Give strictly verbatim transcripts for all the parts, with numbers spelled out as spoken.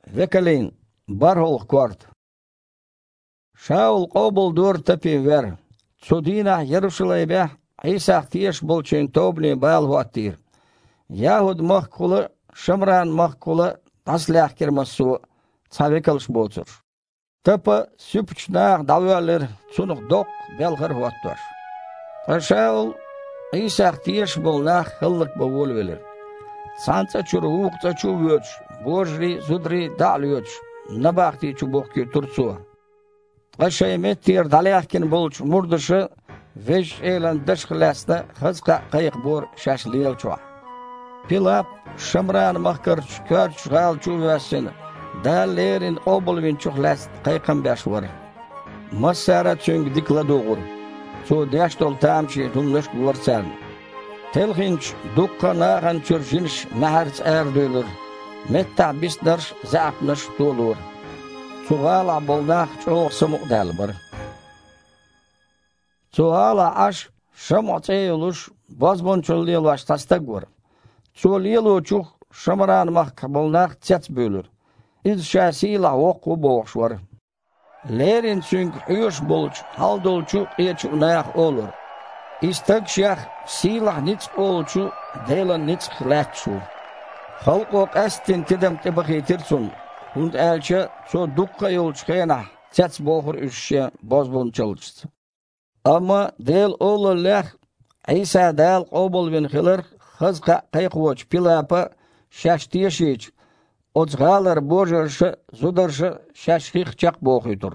Vekelin, barhol kwart. Şaul qobul dur tepi ver. Sudina Yeruşalaybe İsa tiyeş bolçun tobli bal vatir. Yahud mahkulu, Şamran mahkulu, taslih kirmasu, savekelş bolçur. Tepe süpçnağ daveler sunuk dok belgır vattar. Şaul İsa tiyeş bolnağ hıllık bavul velir. Sansa çuru uqta çuvöç, bojri zudri dalyoç, nabaqti çubokki tursu. Qaşaymet tiyer dalyaqkin bolç murdışı, veş elan dışqlasda xızqa qayıq bor şaşliyel çuva. Pilap, Şamran mahkar çukar çuğal çuvəsin, dallerin qobulvin çuqlas qayqın bəş var. Masara çöng dikla doğur, so dəştol tamçı dumlış varsan. Telginç dukka nağan çürjiniş maharç erdölür. Metta bisdarş zaapnış dolur. Suğala bolnaq çoğ sımıq dalbır. Suğala aş şamot eyuluş bozbonçul yılvaş tastag var. Sol yılu çuq şamaran mahk bolnaq çets bölür. İz şasıyla oku boğuş var. Lerin çünk hüyüş bolç haldolçu eçu nağ olur. İstek şah silah niç olçu, delan niç xlatçu. Halkok estin tidem tebaqitirsun. Hund elçe so dukka yolçkena, çets boğur üşşe bozbon çalıştı. Ama del oğlu leh, İsa del qobul vin xilir, xızqa qayqvoç pilapa, şaştiyeşiç. Oçğalar bojarşı, zudarşı, şaşqiqçaq boğuydur.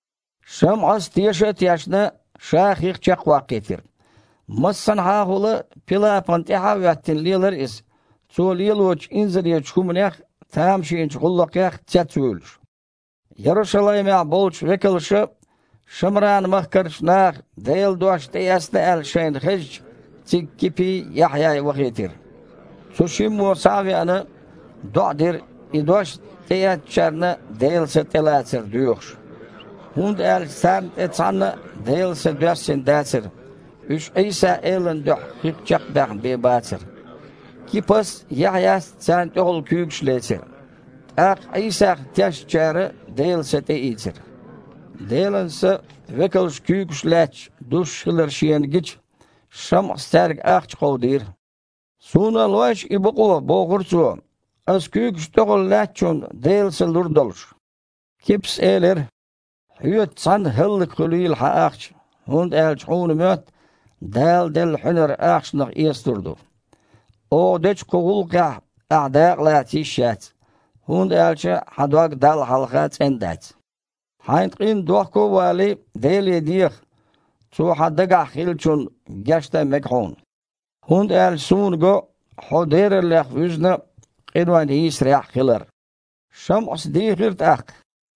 Şam az tiyeşe tiyeşne, şaqiqçaq vaqitir. Massan hağılı pilapan tehavettin liler is. So liloç inziriye çumneh tam şeyinç gullaqyaq çetsülüş. Yeruşalayma bolç vekelşi Şamran mahkarşnaq deyil doş deyasne el şeyin hiç tikkipi Yahya vaqitir. So şimmo saviyanı do'dir idoş deyatçarını deyilse telatsir duyuqş. Hund el sen etsanı deyilse dössin däsir. Üç İsa elin döh hıqçaq bəğ bebatır. Kipas Yahyas sen toğul küyükşletir. Aq İsa təşçarı deyilse deyilsir. Deyilinse vekelş küyükşleç duş hılar şiyen giç şam stərg aqç qovdir. Suna loş ibuqu boğursu az küyükş toğul laçun deyilse lurdolş. Kips eler hüyet san hıllık hülüyül ha aqç. Hund elç hunu möt dal del hüner aqşnıq esturdu. O deç qoğulqa a'daqla tişat. Hund elçe hadwag dal halqat endat. Haynqin doqko vali del yediq. Su haddaga xilçun gashta mekhun. Hund el sungo hoderlaq vüzne qinwan hisraq xilir. Şam asdiqirt aq.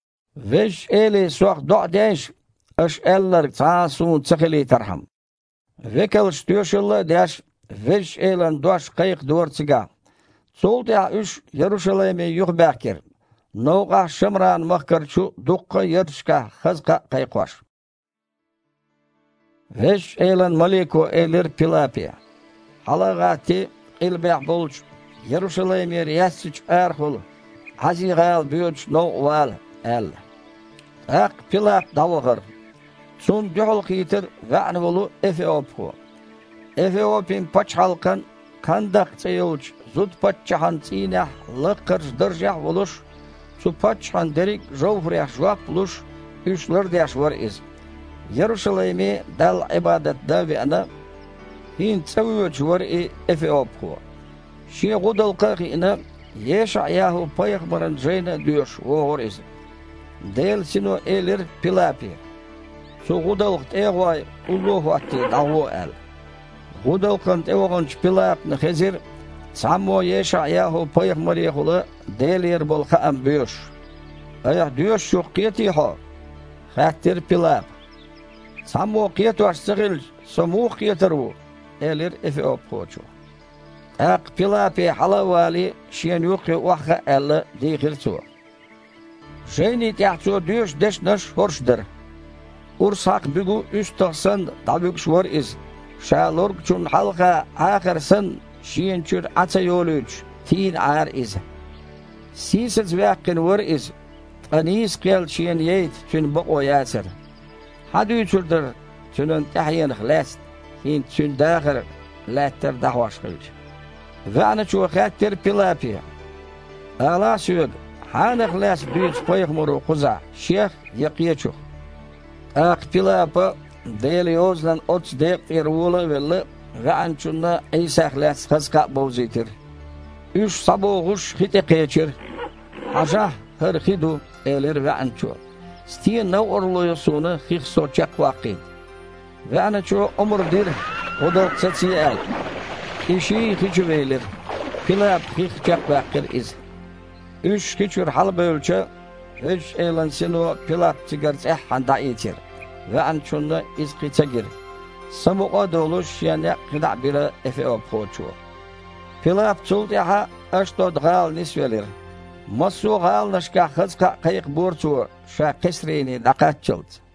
Veş eli soq do'deş aş eller taasun tsaqili tarham. Vekel stüşülle daş veş elan doş qayıq dortsiga. Solda üç Yeruşalayme yuqbaqir. Noqa Şamran mahkarçu duqqa yerşka xızqa qayqoş. Veş elan maliko elir pilapi. Halagati ilbaq bolç Yeruşalayme riyasiç arxul. Haziqal büyüç noqval el. Aq pilap davğır. Sun duhul qitir va'ni bolu Efeopku. Efeopin paç halkan kandak çayılç zut paççahan çiynah lıqır dırjah buluş. Su paçhan derik jovhriyah jvap buluş. Üçler deş var iz. Yeruşalaymi dal ibadet davi'na hin tsavüç var i Efeopku. Şi gudal qaqina Yeşayahu payıqbaran jayna düş var iz. Del sino elir pilapi. So gudalqt eğvay ulluhu atti davu el. Gudalqant eğvanç pilapni xezir sammo Yeşayahu payıqmariyaqulu delir bol xaam büyüş. Ayaq düş yok qiyetiha. Xattir pilap. Sammo qiyetvaş sığil samu qiyetiru elir Efeop qoçu. Aq pilapi halavali şiyen yuqi waqa el diğirtu. Jeyni tiyahtso düş deşnaş horşdir. Ursak bügü üstaqsan dabük var iz. Şalorg çun halqa aqırsın şiyençür ata yoluç tin ağır iz. Sisets väkkin wör is, anis qel şien yeit tün boqo yaser. Hadi üçürdür, tünün tahyen xlast, hin tün dağır, latter dahwaş qilç. Ve ana çu xatter pilapi. Ağla sög, hana xlas büyüç qoyıq muru quza, şeyh yaqiyaçu. Aq pilapı, deyli ozlan ots deyq irvula velli, ve ançunda İsa xlas xızqa bovzitir. Üç saboğuş hite qeçir. Haja her xidu eler ve ançu. Stiye ne orluyor sonu xix soçak vaqit. Ve ançu umur dir, o da tsatsiyel. İşi xiçu veylir. Pilap xix çak vaqir iz. Üç xiçur hal bölçe, üç elan sinu pilap çıgarç ehhanda etir. Ve ançunda iz xiça gir. Samuqa doluş yani qida bile efe opoçu. Pilap çuldiha aştod gal nisvelir. Masu gal nashka xızqa qayıq borçu şa qesreni daqat çıldı.